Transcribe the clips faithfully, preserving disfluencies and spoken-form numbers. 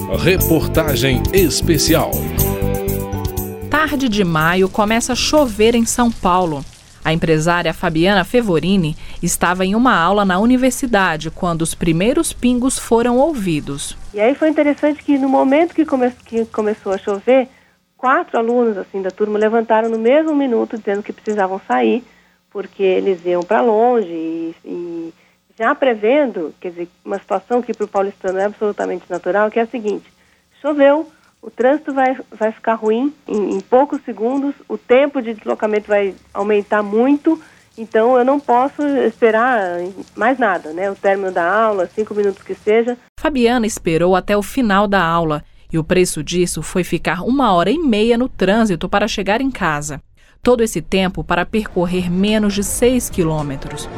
Reportagem especial. Tarde de maio começa a chover em São Paulo. A empresária Fabiana Fevorini estava em uma aula na universidade quando os primeiros pingos foram ouvidos. E aí foi interessante que no momento que, come- que começou a chover, quatro alunos assim, da turma levantaram no mesmo minuto dizendo que precisavam sair, porque eles iam para longe e, e já prevendo, quer dizer, uma situação que para o paulistano é absolutamente natural, que é a seguinte: choveu, o trânsito vai, vai ficar ruim em, em poucos segundos, o tempo de deslocamento vai aumentar muito, então eu não posso esperar mais nada, né? O término da aula, cinco minutos que seja. Fabiana esperou até o final da aula e o preço disso foi ficar uma hora e meia no trânsito para chegar em casa. Todo esse tempo para percorrer menos de seis quilômetros.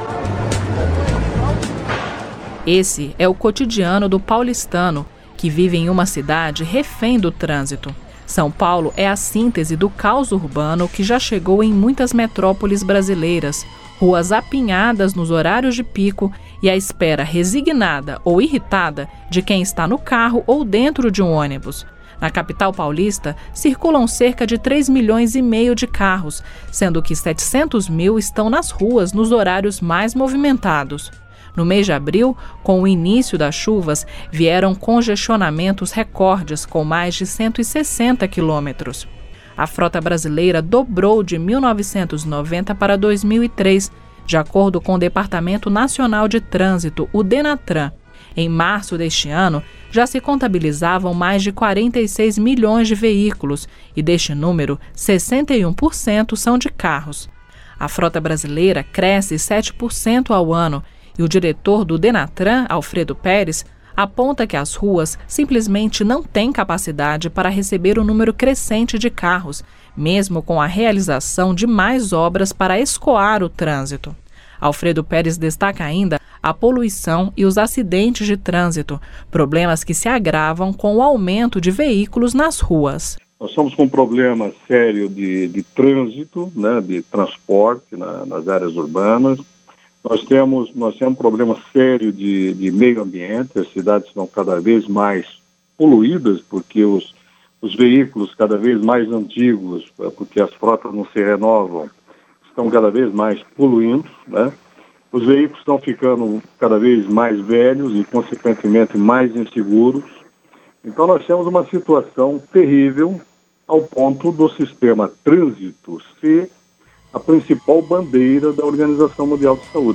Esse é o cotidiano do paulistano, que vive em uma cidade refém do trânsito. São Paulo é a síntese do caos urbano que já chegou em muitas metrópoles brasileiras. Ruas apinhadas nos horários de pico e a espera resignada ou irritada de quem está no carro ou dentro de um ônibus. Na capital paulista, circulam cerca de três milhões e meio de carros, sendo que setecentos mil estão nas ruas nos horários mais movimentados. No mês de abril, com o início das chuvas, vieram congestionamentos recordes com mais de cento e sessenta quilômetros. A frota brasileira dobrou de mil novecentos e noventa para dois mil e três, de acordo com o Departamento Nacional de Trânsito, o DENATRAN. Em março deste ano, já se contabilizavam mais de quarenta e seis milhões de veículos e deste número, sessenta e um por cento são de carros. A frota brasileira cresce sete por cento ao ano e o diretor do DENATRAN, Alfredo Pérez, aponta que as ruas simplesmente não têm capacidade para receber o número crescente de carros, mesmo com a realização de mais obras para escoar o trânsito. Alfredo Pérez destaca ainda a poluição e os acidentes de trânsito, problemas que se agravam com o aumento de veículos nas ruas. Nós estamos com um problema sério de, de trânsito, né, de transporte na, nas áreas urbanas. Nós temos, nós temos um problema sério de, de meio ambiente. As cidades estão cada vez mais poluídas porque os, os veículos cada vez mais antigos, porque as frotas não se renovam, estão cada vez mais poluindo, né? Os veículos estão ficando cada vez mais velhos e, consequentemente, mais inseguros. Então, nós temos uma situação terrível ao ponto do sistema trânsito ser a principal bandeira da Organização Mundial de Saúde.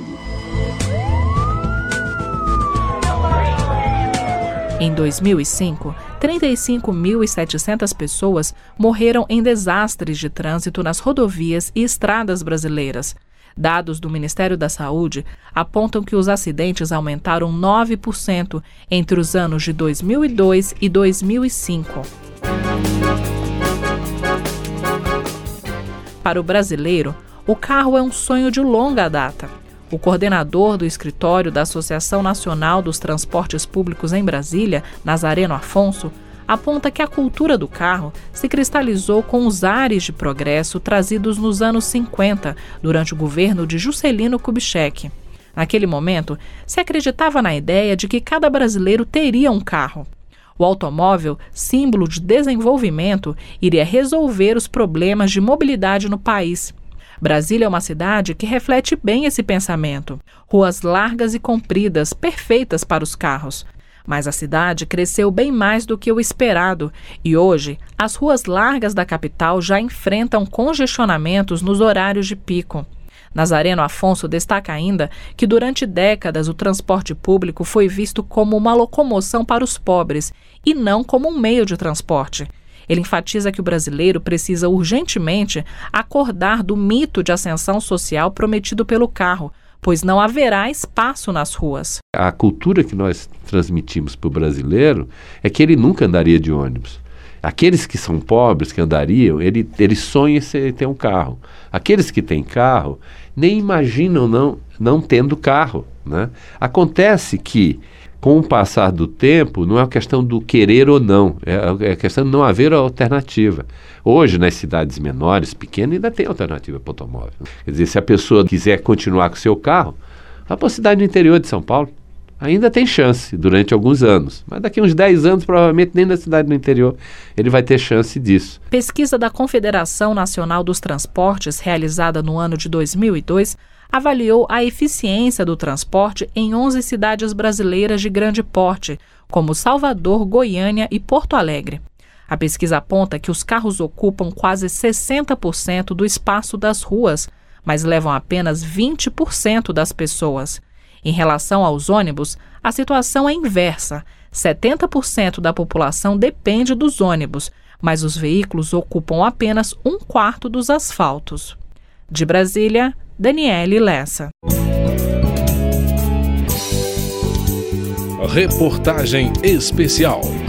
Em dois mil e cinco, trinta e cinco mil e setecentas pessoas morreram em desastres de trânsito nas rodovias e estradas brasileiras. Dados do Ministério da Saúde apontam que os acidentes aumentaram nove por cento entre os anos de dois mil e dois e dois mil e cinco. Para o brasileiro, o carro é um sonho de longa data. O coordenador do escritório da Associação Nacional dos Transportes Públicos em Brasília, Nazareno Afonso, aponta que a cultura do carro se cristalizou com os ares de progresso trazidos nos anos cinquenta, durante o governo de Juscelino Kubitschek. Naquele momento, se acreditava na ideia de que cada brasileiro teria um carro. O automóvel, símbolo de desenvolvimento, iria resolver os problemas de mobilidade no país. Brasília é uma cidade que reflete bem esse pensamento. Ruas largas e compridas, perfeitas para os carros. Mas a cidade cresceu bem mais do que o esperado e hoje as ruas largas da capital já enfrentam congestionamentos nos horários de pico. Nazareno Afonso destaca ainda que durante décadas o transporte público foi visto como uma locomoção para os pobres e não como um meio de transporte. Ele enfatiza que o brasileiro precisa urgentemente acordar do mito de ascensão social prometido pelo carro, pois não haverá espaço nas ruas. A cultura que nós transmitimos para o brasileiro é que ele nunca andaria de ônibus. Aqueles que são pobres, que andariam, ele, ele sonha em ter um carro. Aqueles que têm carro nem imaginam não, não tendo carro, né? Acontece que, com o passar do tempo, não é uma questão do querer ou não, é a questão de não haver alternativa. Hoje, nas cidades menores, pequenas, ainda tem alternativa para o automóvel. Quer dizer, se a pessoa quiser continuar com o seu carro, vá para a cidade do interior de São Paulo. ainda tem chance durante alguns anos. Mas daqui a uns dez anos, provavelmente nem na cidade do interior ele vai ter chance disso. Pesquisa da Confederação Nacional dos Transportes, realizada no ano de dois mil e dois, avaliou a eficiência do transporte em onze cidades brasileiras de grande porte, como Salvador, Goiânia e Porto Alegre. A pesquisa aponta que os carros ocupam quase sessenta por cento do espaço das ruas, mas levam apenas vinte por cento das pessoas. Em relação aos ônibus, a situação é inversa. setenta por cento da população depende dos ônibus, mas os veículos ocupam apenas um quarto dos asfaltos. De Brasília, Daniele Lessa. Reportagem especial.